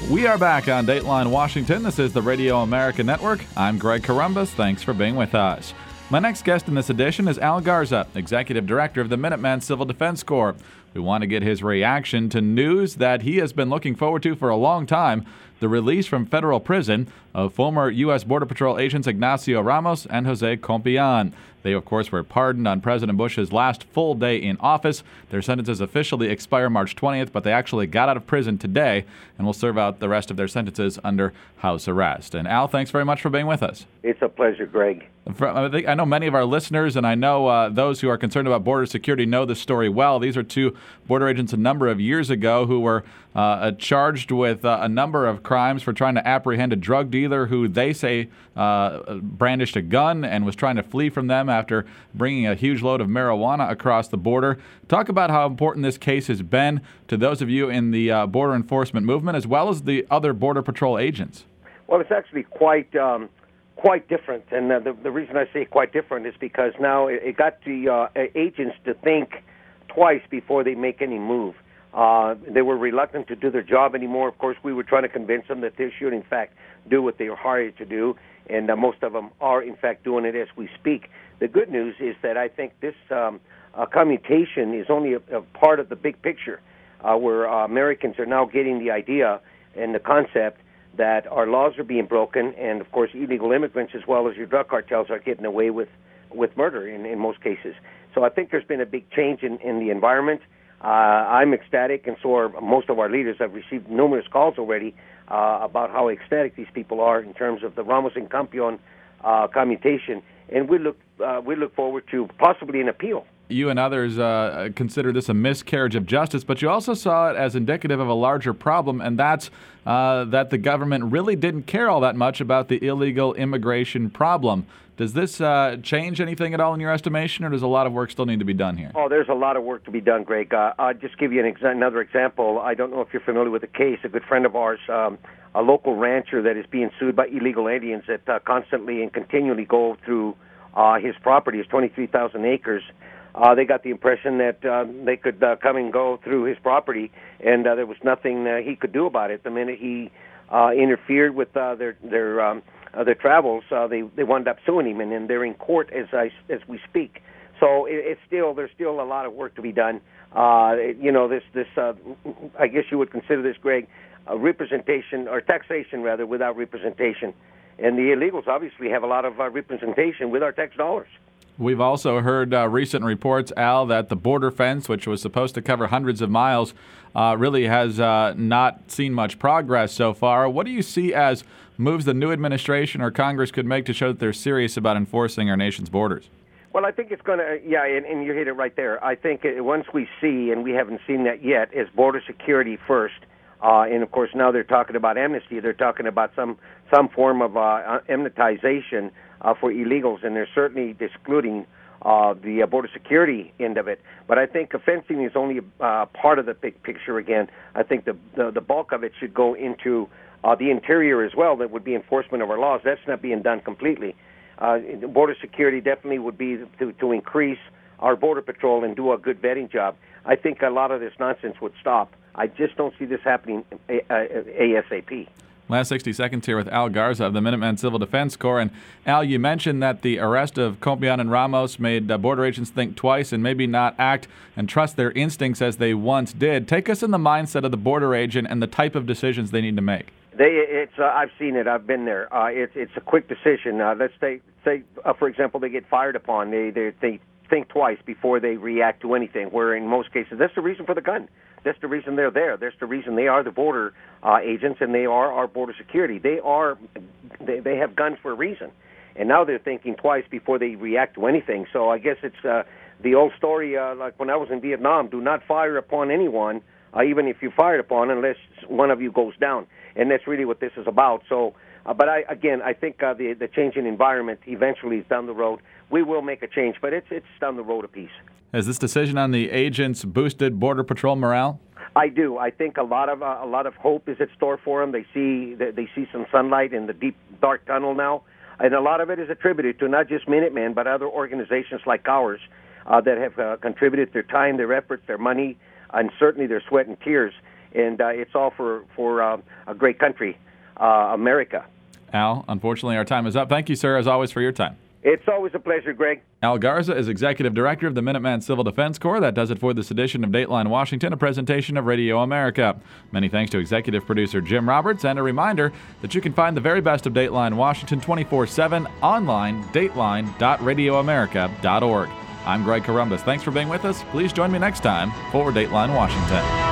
We are back on Dateline Washington. This is the Radio America Network. I'm Greg Corombos. Thanks for being with us. My next guest in this edition is Al Garza, Executive Director of the Minuteman Civil Defense Corps. We want to get his reaction to news that he has been looking forward to for a long time, the release from federal prison of former U.S. Border Patrol agents Ignacio Ramos and Jose Compian. They, of course, were pardoned on President Bush's last full day in office. Their sentences officially expire March 20th, but they actually got out of prison today and will serve out the rest of their sentences under house arrest. And Al, thanks very much for being with us. It's a pleasure, Greg. I know many of our listeners, and I know those who are concerned about border security know this story well. These are two border agents a number of years ago who were charged with a number of crimes for trying to apprehend a drug dealer who they say brandished a gun and was trying to flee from them after bringing a huge load of marijuana across the border. Talk about how important this case has been to those of you in the border enforcement movement as well as the other Border Patrol agents. Well, it's actually quite different, and the reason I say quite different is because now it got the agents to think twice before they make any move. They were reluctant to do their job anymore. Of course, we were trying to convince them that they should, in fact, do what they were hired to do, and most of them are, in fact, doing it as we speak. The good news is that I think this commutation is only a part of the big picture, where Americans are now getting the idea and the concept that our laws are being broken, and, of course, illegal immigrants as well as your drug cartels are getting away with murder in most cases. So I think there's been a big change in the environment. I'm ecstatic, and so are most of our leaders. I've received numerous calls already about how ecstatic these people are in terms of the Ramos and Compian commutation, and we look forward to possibly an appeal. You and others consider this a miscarriage of justice, but you also saw it as indicative of a larger problem, and that's that the government really didn't care all that much about the illegal immigration problem. Does this change anything at all in your estimation, or does a lot of work still need to be done here? Oh, there's a lot of work to be done, Greg. I'll just give you another example. I don't know if you're familiar with the case. A good friend of ours, a local rancher that is being sued by illegal aliens that constantly and continually go through his property, his 23,000 acres. They got the impression that they could come and go through his property, and there was nothing he could do about it. The minute he interfered with their travels, they wound up suing him, and they're in court as we speak. So there's still a lot of work to be done. This I guess you would consider this, Greg, representation or taxation rather without representation, and the illegals obviously have a lot of representation with our tax dollars. We've also heard recent reports, Al, that the border fence, which was supposed to cover hundreds of miles, really has not seen much progress so far. What do you see as moves the new administration or Congress could make to show that they're serious about enforcing our nation's borders? Well, I think it's going to, and you hit it right there. I think once we see, and we haven't seen that yet, is border security first. And, of course, now they're talking about amnesty. They're talking about some form of amnestization for illegals, and they're certainly excluding the border security end of it. But I think fencing is only part of the big picture again. I think the bulk of it should go into the interior as well. That would be enforcement of our laws. That's not being done completely. Border security definitely would be to increase our border patrol and do a good vetting job. I think a lot of this nonsense would stop. I just don't see this happening ASAP. Last 60 seconds here with Al Garza of the Minuteman Civil Defense Corps. And Al, you mentioned that the arrest of Compian and Ramos made border agents think twice and maybe not act and trust their instincts as they once did. Take us in the mindset of the border agent and the type of decisions they need to make. I've seen it. I've been there. It's a quick decision. Let's say, for example, they get fired upon. They think twice before they react to anything, where in most cases that's the reason for the gun. That's the reason they're there. That's the reason they are the border agents, and they are our border security. They have guns for a reason, and now they're thinking twice before they react to anything. So I guess it's the old story, like when I was in Vietnam: do not fire upon anyone, even if you fired upon, unless one of you goes down. And that's really what this is about. So, but I think the change in environment eventually is down the road. We will make a change, but it's down the road a piece. Has this decision on the agents boosted Border Patrol morale? I do. I think a lot of hope is at store for them. They see some sunlight in the deep, dark tunnel now, and a lot of it is attributed to not just Minutemen, but other organizations like ours that have contributed their time, their efforts, their money, and certainly their sweat and tears. and it's all for a great country, America. Al, unfortunately, our time is up. Thank you, sir, as always, for your time. It's always a pleasure, Greg. Al Garza is Executive Director of the Minuteman Civil Defense Corps. That does it for this edition of Dateline Washington, a presentation of Radio America. Many thanks to Executive Producer Jim Roberts, and a reminder that you can find the very best of Dateline Washington 24/7 online, dateline.radioamerica.org. I'm Greg Corombos. Thanks for being with us. Please join me next time for Dateline Washington.